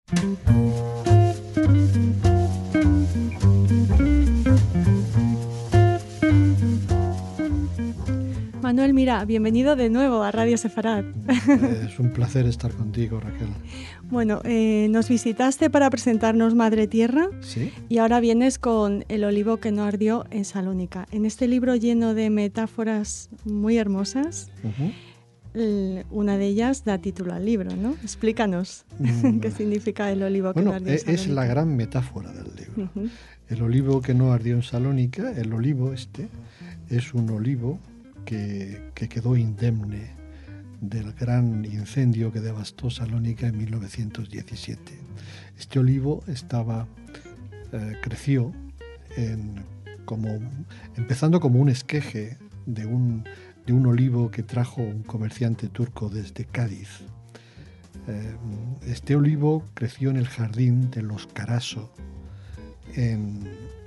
Manuel, mira, bienvenido de nuevo a Radio Sefarad. Es un placer estar contigo, Raquel. Bueno, nos visitaste para presentarnos Madre Tierra. ¿Sí? Y ahora vienes con El olivo que no ardió en Salónica. En este libro lleno de metáforas muy hermosas, una de ellas da título al libro, ¿no? Explícanos qué significa el olivo que no ardió en Salónica. Es la gran metáfora del libro. El olivo que no ardió en Salónica, el olivo es un olivo que quedó indemne del gran incendio que devastó Salónica en 1917. Este olivo creció empezando como un esqueje de un olivo que trajo un comerciante turco desde Cádiz. Este olivo creció en el jardín de los Caraso, en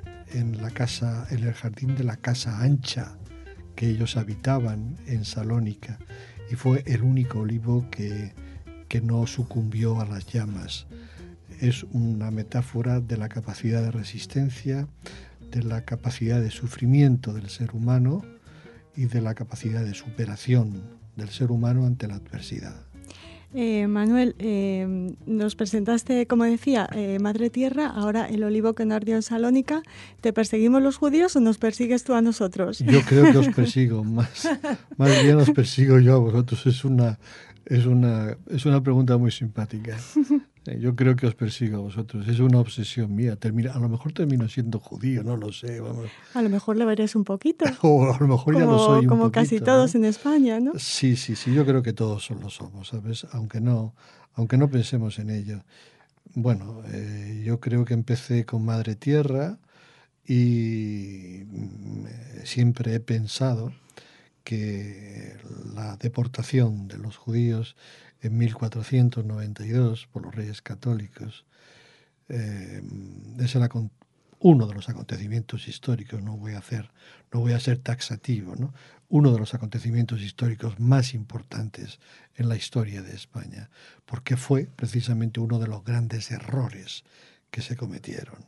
el jardín de la Casa Ancha que ellos habitaban en Salónica, y fue el único olivo que no sucumbió a las llamas. Es una metáfora de la capacidad de resistencia, de la capacidad de sufrimiento del ser humano y de la capacidad de superación del ser humano ante la adversidad. Manuel, nos presentaste, como decía, Madre Tierra, ahora el olivo que no ardió en Salónica. ¿Te perseguimos los judíos o nos persigues tú a nosotros? Yo creo que os persigo, más bien os persigo yo a vosotros. Es una pregunta muy simpática. Yo creo que os persigo a vosotros. Es una obsesión mía. A lo mejor termino siendo judío, no lo sé. Vamos. A lo mejor lo veréis un poquito. O a lo mejor ya lo soy un poquito. Como casi todos, ¿no? En España, ¿no? Sí. Yo creo que todos lo somos, ¿sabes? Aunque no pensemos en ello. Bueno, yo creo que empecé con Madre Tierra y siempre he pensado que la deportación de los judíos en 1492 por los Reyes Católicos es uno de los acontecimientos históricos, no voy a ser taxativo, ¿no? Uno de los acontecimientos históricos más importantes en la historia de España, porque fue precisamente uno de los grandes errores que se cometieron.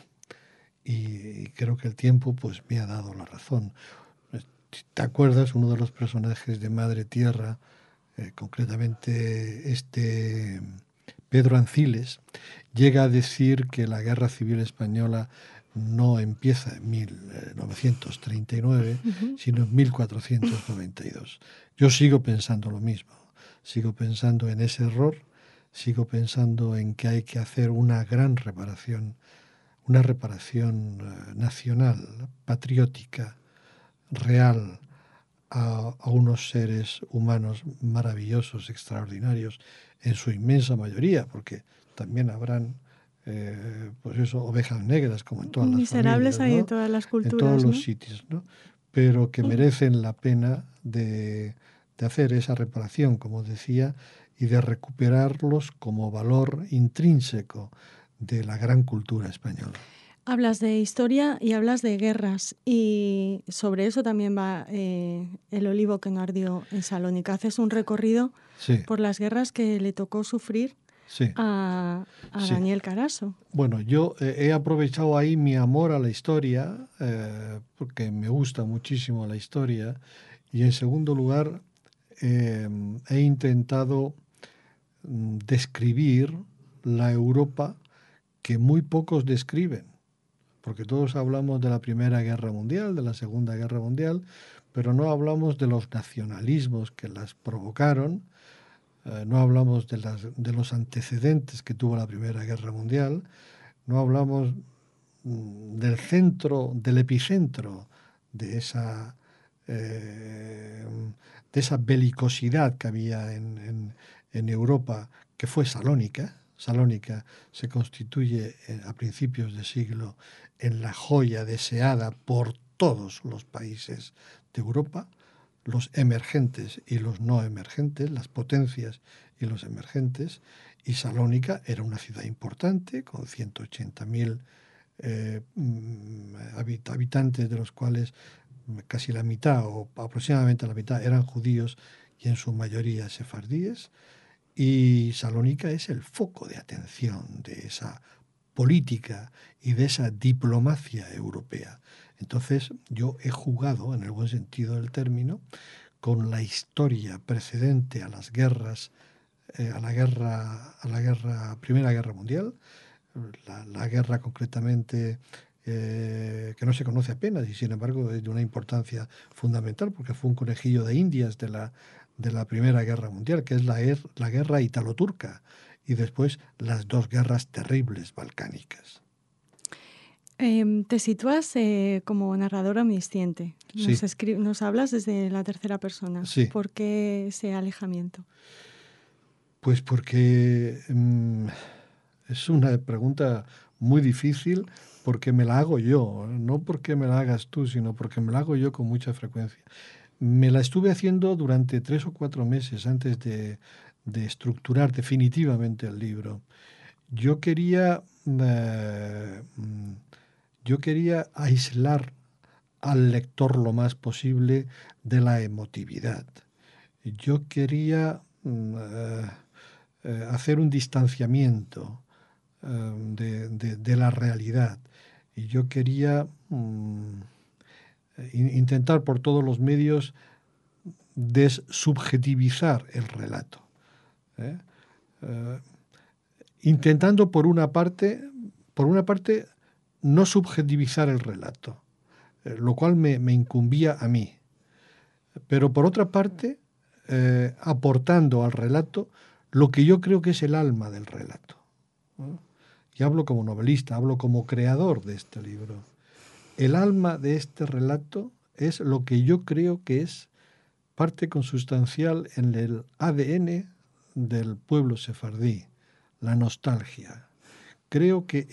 Y creo que el tiempo pues me ha dado la razón. ¿Te acuerdas? Uno de los personajes de Madre Tierra, concretamente Pedro Anciles, llega a decir que la Guerra Civil Española no empieza en 1939, sino en 1492. Yo sigo pensando lo mismo, sigo pensando en ese error, sigo pensando en que hay que hacer una gran reparación, una reparación nacional, patriótica, real, a unos seres humanos maravillosos, extraordinarios, en su inmensa mayoría, porque también habrán ovejas negras, como en todas las miserables familias, ¿no? Hay en todas las culturas, en todos los ¿no? sitios, ¿no? Pero que merecen la pena de hacer esa reparación, como decía, y de recuperarlos como valor intrínseco de la gran cultura española. Hablas de historia y hablas de guerras, y sobre eso también va el olivo que no ardió en Salónica. Haces un recorrido por las guerras que le tocó sufrir a Daniel Caraso. Bueno, yo he aprovechado ahí mi amor a la historia, porque me gusta muchísimo la historia, y en segundo lugar he intentado describir la Europa que muy pocos describen. Porque todos hablamos de la Primera Guerra Mundial, de la Segunda Guerra Mundial, pero no hablamos de los nacionalismos que las provocaron, no hablamos de los antecedentes que tuvo la Primera Guerra Mundial, no hablamos del epicentro de esa belicosidad que había en Europa, que fue Salónica. Salónica se constituye a principios de siglo en la joya deseada por todos los países de Europa, los emergentes y los no emergentes, las potencias y los emergentes, y Salónica era una ciudad importante con 180.000 habitantes, de los cuales casi la mitad o aproximadamente la mitad eran judíos y en su mayoría sefardíes. Y Salónica es el foco de atención de esa política y de esa diplomacia europea. Entonces yo he jugado, en el buen sentido del término, con la historia precedente a las guerras, a la Primera Guerra Mundial, la guerra concretamente que no se conoce apenas y sin embargo es de una importancia fundamental porque fue un conejillo de Indias de la Primera Guerra Mundial, que es la guerra italo-turca y después las dos guerras terribles balcánicas. Te sitúas como narrador omnisciente. Sí. Nos hablas desde la tercera persona. Sí. ¿Por qué ese alejamiento? Pues porque es una pregunta muy difícil porque me la hago yo, no porque me la hagas tú, sino porque me la hago yo con mucha frecuencia. Me la estuve haciendo durante 3 o 4 meses antes de estructurar definitivamente el libro. Yo quería aislar al lector lo más posible de la emotividad. Yo quería hacer un distanciamiento de la realidad. Y yo quería intentar por todos los medios desubjetivizar el relato. Intentando por una parte no subjetivizar el relato, lo cual me incumbía a mí. Pero por otra parte, aportando al relato lo que yo creo que es el alma del relato. Y hablo como novelista, hablo como creador de este libro. El alma de este relato es lo que yo creo que es parte consustancial en el ADN del pueblo sefardí, la nostalgia. Creo que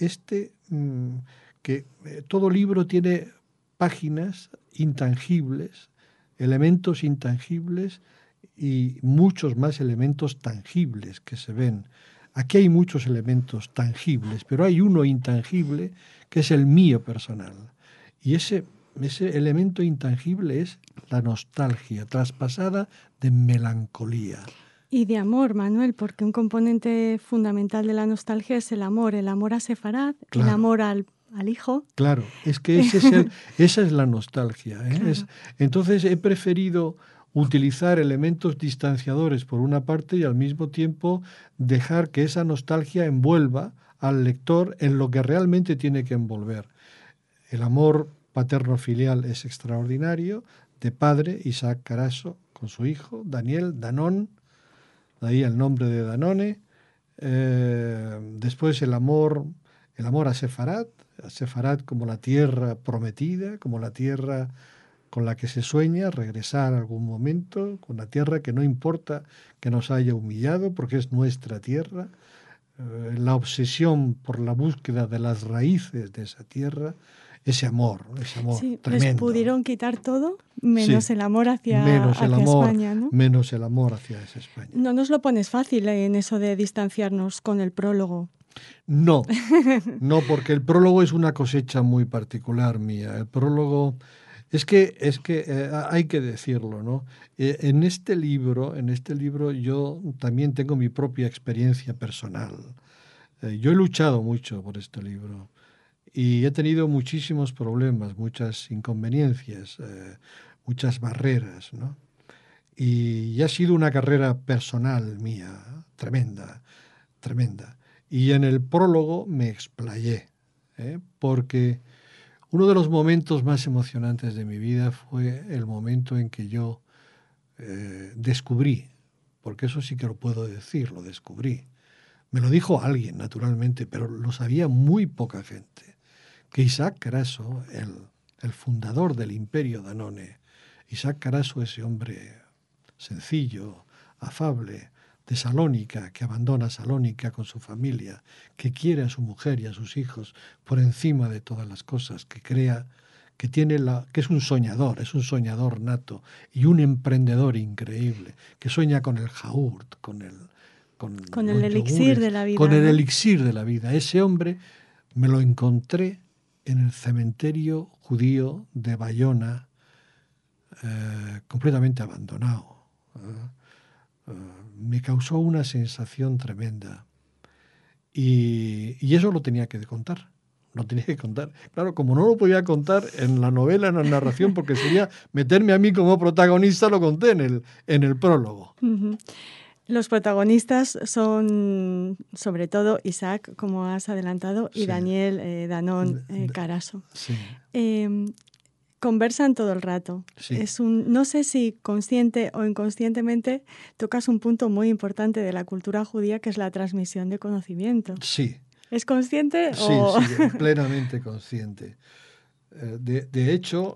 todo libro tiene páginas intangibles, elementos intangibles y muchos más elementos tangibles que se ven. Aquí hay muchos elementos tangibles, pero hay uno intangible que es el mío personal. Y ese elemento intangible es la nostalgia, traspasada de melancolía. Y de amor, Manuel, porque un componente fundamental de la nostalgia es el amor a Sefarad, claro. El amor al hijo. Claro, es que esa es la nostalgia. Claro. Entonces he preferido utilizar elementos distanciadores por una parte y al mismo tiempo dejar que esa nostalgia envuelva al lector en lo que realmente tiene que envolver. El amor paterno-filial es extraordinario, de padre, Isaac Carasso, con su hijo, Daniel, Danón, de ahí el nombre de Danone. Después el amor a Sefarad como la tierra prometida, como la tierra con la que se sueña regresar algún momento, con la tierra que no importa que nos haya humillado porque es nuestra tierra, la obsesión por la búsqueda de las raíces de esa tierra, ese amor sí, tremendo. Les pudieron quitar todo, menos el amor hacia España, ¿no? Menos el amor hacia esa España. No nos lo pones fácil en eso de distanciarnos con el prólogo. No, porque el prólogo es una cosecha muy particular mía. El prólogo es que hay que decirlo, ¿no? En este libro yo también tengo mi propia experiencia personal. Yo he luchado mucho por este libro y he tenido muchísimos problemas, muchas inconveniencias, muchas barreras, ¿no? Y ha sido una carrera personal mía, tremenda. Y en el prólogo me explayé, porque uno de los momentos más emocionantes de mi vida fue el momento en que yo descubrí, porque eso sí que lo puedo decir, lo descubrí. Me lo dijo alguien, naturalmente, pero lo sabía muy poca gente, que Isaac Carasso, el fundador del Imperio Danone, Isaac Carasso, ese hombre sencillo, afable, de Salónica, que abandona Salónica con su familia, que quiere a su mujer y a sus hijos por encima de todas las cosas, que crea, que es un soñador nato y un emprendedor increíble, que sueña con el yaourt, con el elixir de la vida. Con el elixir de la vida. Ese hombre me lo encontré en el cementerio judío de Bayona, completamente abandonado. me causó una sensación tremenda. Y eso lo tenía que contar. Lo tenía que contar. Claro, como no lo podía contar en la novela, en la narración, porque sería meterme a mí como protagonista, lo conté en el prólogo. Uh-huh. Los protagonistas son, sobre todo, Isaac, como has adelantado, y Daniel Danón Carasso. Sí. Conversan todo el rato. Sí. No sé si consciente o inconscientemente tocas un punto muy importante de la cultura judía, que es la transmisión de conocimiento. Sí. ¿Es consciente? Sí, sí, plenamente consciente. De hecho,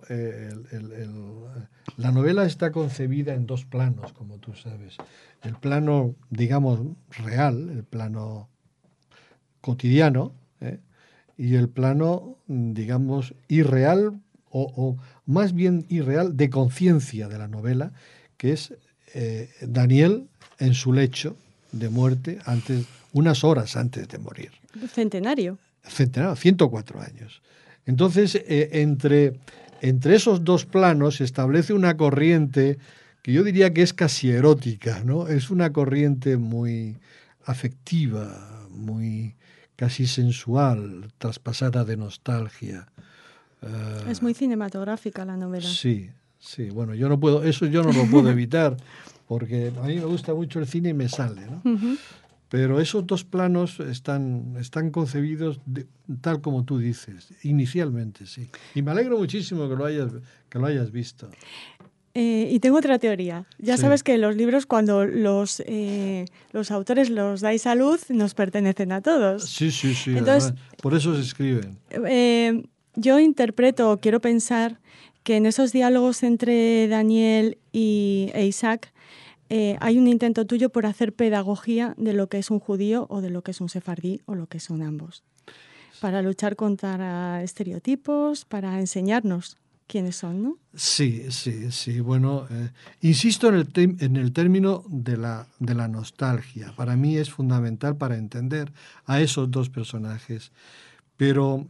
la novela está concebida en dos planos, como tú sabes. El plano, digamos, real, el plano cotidiano, y el plano, digamos, irreal, o más bien irreal, de conciencia de la novela, que es Daniel en su lecho de muerte, unas horas antes de morir. Centenario. 104 años. Entonces, entre esos dos planos se establece una corriente que yo diría que es casi erótica, ¿no? Es una corriente muy afectiva, muy casi sensual, traspasada de nostalgia. Es muy cinematográfica la novela. Sí, sí. Bueno, yo no lo puedo evitar, porque a mí me gusta mucho el cine y me sale, ¿no? Uh-huh. Pero esos dos planos están concebidos tal como tú dices, inicialmente, sí. Y me alegro muchísimo que lo hayas visto. Y tengo otra teoría. Ya sabes que los libros, cuando los autores los dais a luz, nos pertenecen a todos. Sí, sí, sí. Entonces, por eso se escriben. Yo interpreto, o quiero pensar, que en esos diálogos entre Daniel e Isaac hay un intento tuyo por hacer pedagogía de lo que es un judío o de lo que es un sefardí o lo que son ambos. Para luchar contra estereotipos, para enseñarnos quiénes son, ¿no? Sí, sí, sí. Bueno, insisto en el término de la nostalgia. Para mí es fundamental para entender a esos dos personajes. Pero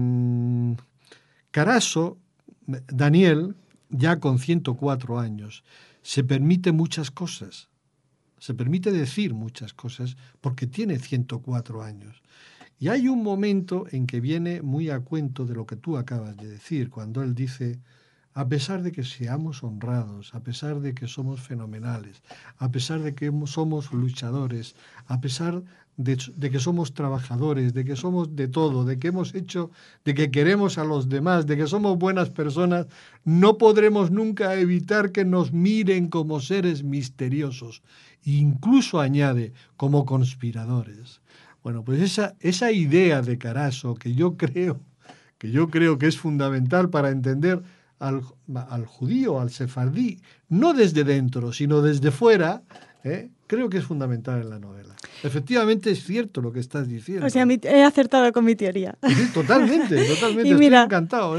Carasso, Daniel, ya con 104 años, se permite muchas cosas. Se permite decir muchas cosas porque tiene 104 años. Y hay un momento en que viene muy a cuento de lo que tú acabas de decir, cuando él dice, a pesar de que seamos honrados, a pesar de que somos fenomenales, a pesar de que somos luchadores, a pesar de que somos trabajadores, de que somos de todo, de que hemos hecho, de que queremos a los demás, de que somos buenas personas, no podremos nunca evitar que nos miren como seres misteriosos. Incluso añade, como conspiradores. Bueno, pues esa idea de Carasso que yo creo que es fundamental para entender al judío, al sefardí, no desde dentro, sino desde fuera, creo que es fundamental en la novela. Efectivamente es cierto lo que estás diciendo. O sea, he acertado con mi teoría. Sí, totalmente, Y mira, estoy encantado.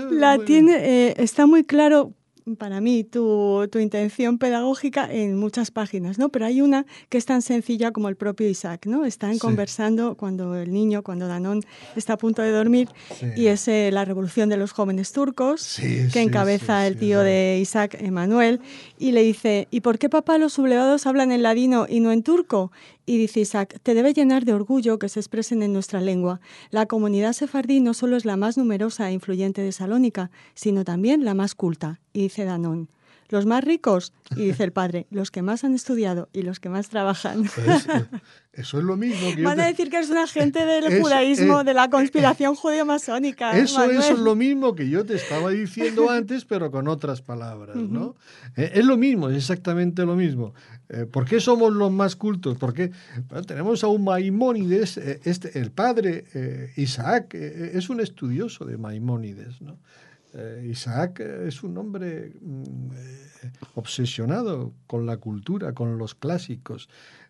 Está muy claro para mí tu intención pedagógica en muchas páginas, ¿no? Pero hay una que es tan sencilla como el propio Isaac, ¿no? Están conversando cuando Danón está a punto de dormir y es la revolución de los jóvenes turcos que encabeza el tío de Isaac, Emanuel, y le dice, ¿y por qué, papá, los sublevados hablan en ladino y no en turco? Y dice Isaac, te debe llenar de orgullo que se expresen en nuestra lengua. La comunidad sefardí no solo es la más numerosa e influyente de Salónica, sino también la más culta. Y dice Danón, los más ricos, y dice el padre, los que más han estudiado y los que más trabajan. Eso es lo mismo. Van a decir que eres un agente del judaísmo, de la conspiración judeo-masónica. Eso es lo mismo que yo te estaba diciendo antes, pero con otras palabras, ¿no? Es lo mismo, es exactamente lo mismo. ¿Por qué somos los más cultos? Porque tenemos a un Maimónides, el padre Isaac es un estudioso de Maimónides, ¿no? Isaac es un hombre obsesionado con la cultura, con los clásicos.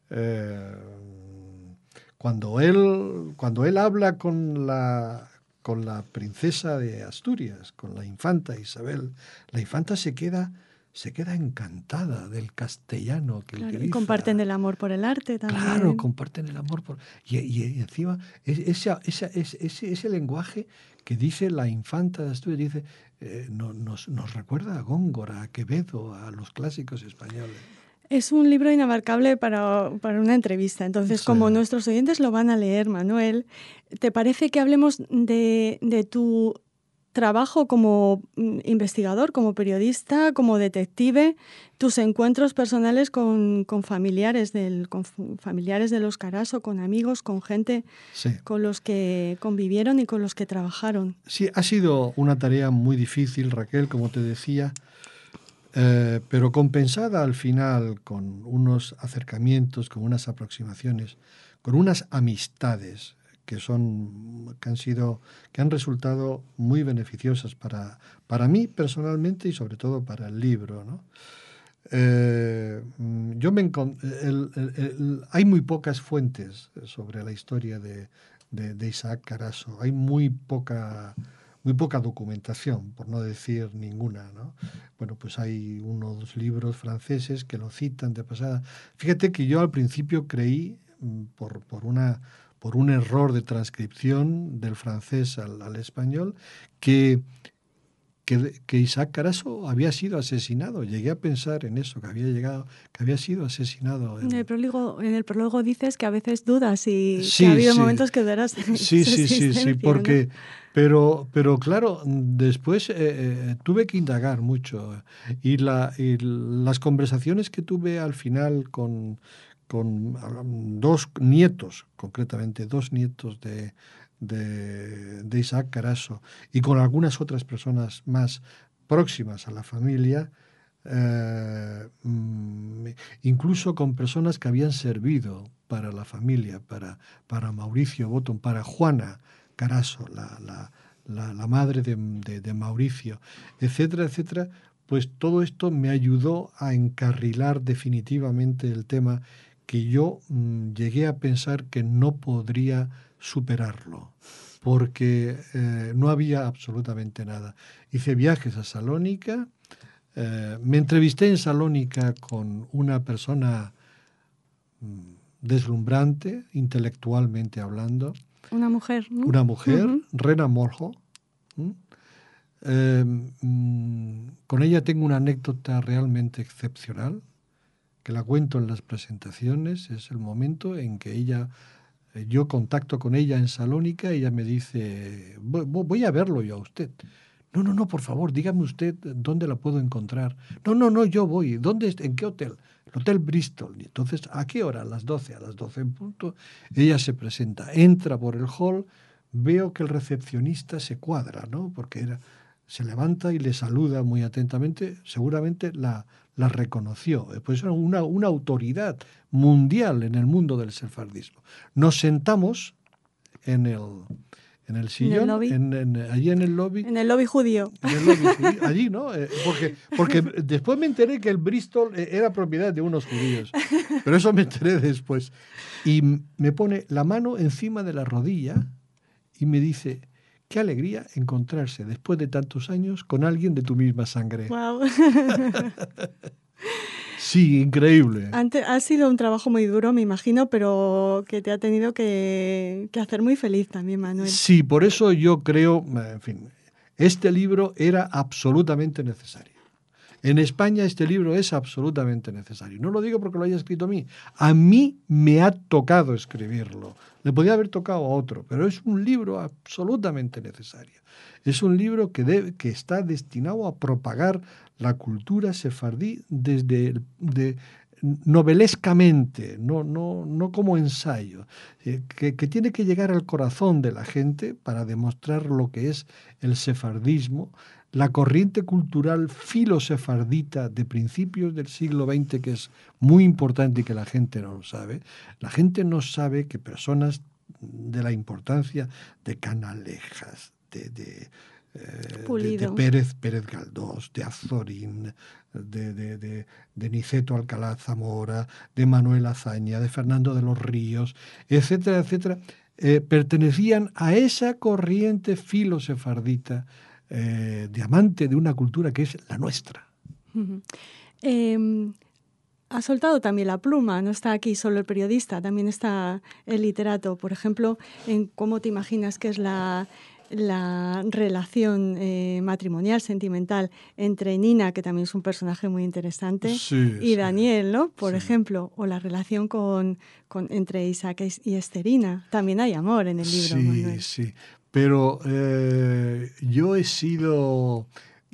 Cuando él habla con la princesa de Asturias, con la infanta Isabel, la infanta se queda encantada del castellano que utiliza. Y comparten el amor por el arte también. Claro, comparten el amor por... Y encima, ese lenguaje que dice la infanta de Asturias, dice, nos recuerda a Góngora, a Quevedo, a los clásicos españoles. Es un libro inabarcable para una entrevista. Entonces, sí, como nuestros oyentes lo van a leer, Manuel, ¿te parece que hablemos de tu trabajo como investigador, como periodista, como detective, tus encuentros personales con familiares familiares de los Carasso, con amigos, con gente con los que convivieron y con los que trabajaron? Sí, ha sido una tarea muy difícil, Raquel, como te decía, pero compensada al final con unos acercamientos, con unas aproximaciones, con unas amistades que han resultado muy beneficiosas para mí personalmente y sobre todo para el libro, ¿no? Hay muy pocas fuentes sobre la historia de Isaac Carasso. Hay muy poca documentación, por no decir ninguna, ¿no? Bueno, pues hay uno o dos libros franceses que lo citan de pasada. Fíjate que yo al principio creí, por un error de transcripción del francés al español, que Isaac Carasso había sido asesinado. Llegué a pensar en eso, que había sido asesinado. En el prólogo dices que a veces dudas y sí, que ha habido sí. momentos que dudas. Sí, porque, ¿no? pero claro, después tuve que indagar mucho y las conversaciones que tuve al final con dos nietos, concretamente dos nietos de Isaac Carasso y con algunas otras personas más próximas a la familia, incluso con personas que habían servido para la familia, para Mauricio Botton, para Juana Carasso, la madre de Mauricio, etcétera, etcétera. Pues todo esto me ayudó a encarrilar definitivamente el tema que yo llegué a pensar que no podría superarlo, porque no había absolutamente nada. Hice viajes a Salónica, me entrevisté en Salónica con una persona deslumbrante, intelectualmente hablando. Una mujer, ¿no? Una mujer, Uh-huh. Rena Morjo. Con ella tengo una anécdota realmente excepcional, que la cuento en las presentaciones. Es el momento en que yo contacto con ella en Salónica y ella me dice, voy a verlo yo a usted. No, por favor, dígame usted dónde la puedo encontrar. No, yo voy. ¿En qué hotel? El Hotel Bristol. Y entonces, ¿a qué hora? A las 12 en punto. Ella se presenta, entra por el hall, veo que el recepcionista se cuadra, ¿no? Porque se levanta y le saluda muy atentamente. Seguramente la reconoció. Pues era una autoridad mundial en el mundo del sefardismo. Nos sentamos en el sillón, allí en el lobby. En el lobby judío. En el lobby judío, allí, ¿no? Porque después me enteré que el Bristol era propiedad de unos judíos. Pero eso me enteré después. Y me pone la mano encima de la rodilla y me dice, qué alegría encontrarse después de tantos años con alguien de tu misma sangre. Wow. Sí, increíble. Ha sido un trabajo muy duro, me imagino, pero que te ha tenido que hacer muy feliz también, Manuel. Sí, por eso yo creo, en fin, este libro era absolutamente necesario. En España este libro es absolutamente necesario. No lo digo porque lo haya escrito a mí. A mí me ha tocado escribirlo. Le podía haber tocado a otro, pero es un libro absolutamente necesario. Es un libro que está destinado a propagar la cultura sefardí novelescamente, no como ensayo, que tiene que llegar al corazón de la gente para demostrar lo que es el sefardismo, la corriente cultural filosefardita de principios del siglo XX, que es muy importante y que la gente no lo sabe. La gente no sabe que personas de la importancia de Canalejas, de Pérez Galdós, de Azorín, de Niceto Alcalá Zamora, de Manuel Azaña, de Fernando de los Ríos, etcétera, etcétera, pertenecían a esa corriente filosefardita, diamante de una cultura que es la nuestra. Uh-huh. Ha soltado también la pluma, no está aquí solo el periodista, también está el literato. Por ejemplo, en ¿Cómo te imaginas que es la la relación matrimonial, sentimental entre Nina, que también es un personaje muy interesante, y Daniel, ¿no? Por ejemplo, o la relación entre Isaac y Esterina. También hay amor en el libro, Manuel. Sí. Pero yo he sido...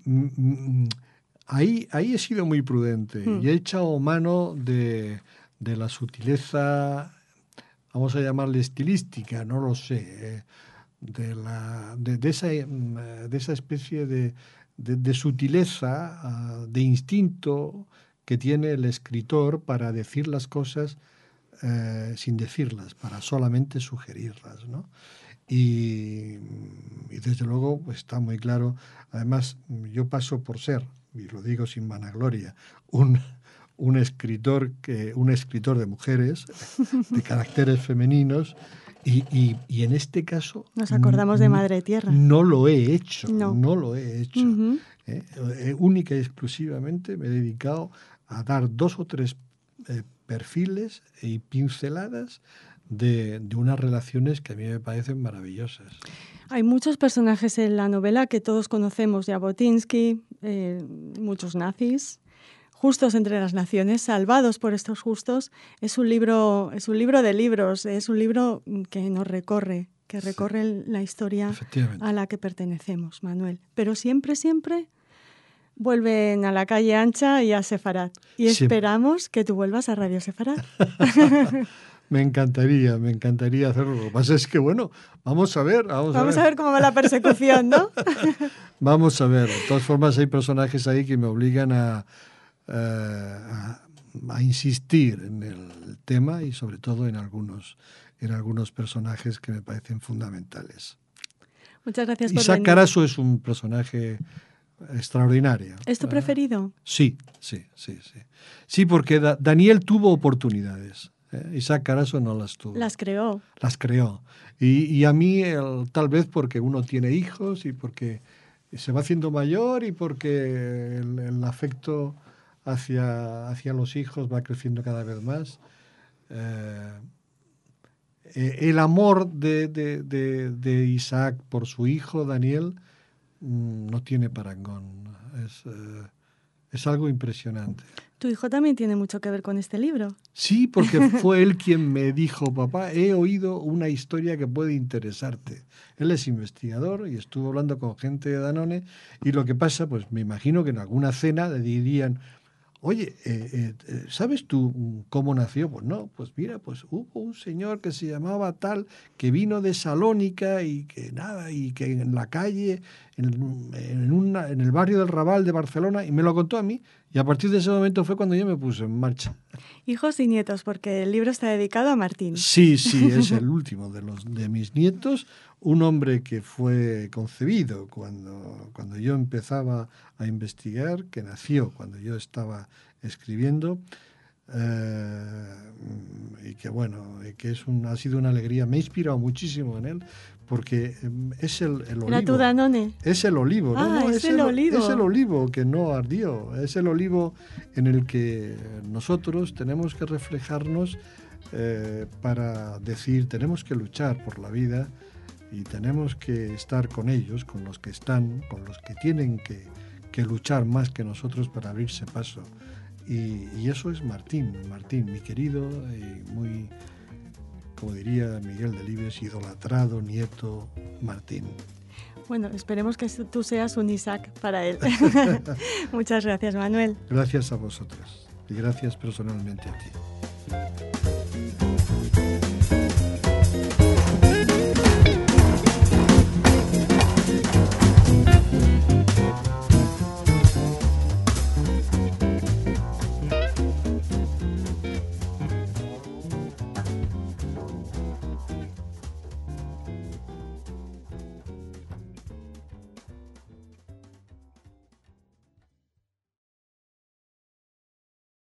Ahí he sido muy prudente y he echado mano de la sutileza, vamos a llamarle estilística, no lo sé, de esa especie de sutileza, de instinto que tiene el escritor para decir las cosas sin decirlas, para solamente sugerirlas, ¿no? Y desde luego pues, está muy claro. Además, yo paso por ser, y lo digo sin vanagloria, un escritor de mujeres, de caracteres femeninos, y en este caso... Nos acordamos de Madre Tierra. No lo he hecho, no lo he hecho. Uh-huh. Única y exclusivamente me he dedicado a dar 2 o 3 perfiles y pinceladas de unas relaciones que a mí me parecen maravillosas. Hay muchos personajes en la novela que todos conocemos, Jabotinsky, muchos nazis, Justos entre las naciones, Salvados por estos justos. Es un libro de libros, es un libro que nos recorre, la historia a la que pertenecemos, Manuel. Pero siempre vuelven a la calle ancha y a Sefarad. Y esperamos que tú vuelvas a Radio Sefarad. Me encantaría hacerlo. Lo que pasa es que, bueno, vamos a ver cómo va la persecución, ¿no? Vamos a ver. De todas formas, hay personajes ahí que me obligan a insistir en el tema y sobre todo en algunos personajes que me parecen fundamentales. Muchas gracias por Isaac Carasso es un personaje extraordinario. ¿Es tu preferido? Sí. Sí, porque Daniel tuvo oportunidades. Isaac Carasso no las tuvo. Las creó. Y a mí, tal vez porque uno tiene hijos y porque se va haciendo mayor y porque el afecto hacia los hijos va creciendo cada vez más. El amor de Isaac por su hijo, Daniel, no tiene parangón. Es algo impresionante. ¿Tu hijo también tiene mucho que ver con este libro? Sí, porque fue él quien me dijo, papá, he oído una historia que puede interesarte. Él es investigador y estuvo hablando con gente de Danone y lo que pasa, pues me imagino que en alguna cena le dirían, oye, ¿sabes tú cómo nació? Pues no, pues mira, pues hubo un señor que se llamaba tal, que vino de Salónica y que en la calle, en el barrio del Raval de Barcelona, y me lo contó a mí, y a partir de ese momento fue cuando yo me puse en marcha. Hijos y nietos, porque el libro está dedicado a Martín. Sí, es el último de mis nietos, un hombre que fue concebido cuando yo empezaba a investigar, que nació cuando yo estaba escribiendo, y que bueno, que ha sido una alegría. Me he inspirado muchísimo en él, porque es el olivo. ¿Era tu Danone? Es el olivo, ¿no? Es el olivo. Es el olivo que no ardió, es el olivo en el que nosotros tenemos que reflejarnos para decir, tenemos que luchar por la vida y tenemos que estar con ellos, con los que están, con los que tienen que luchar más que nosotros para abrirse paso. Y eso es Martín, mi querido y muy, como diría Miguel Delibes, idolatrado nieto Martín. Bueno, esperemos que tú seas un Isaac para él. Muchas gracias, Manuel. Gracias a vosotros y gracias personalmente a ti.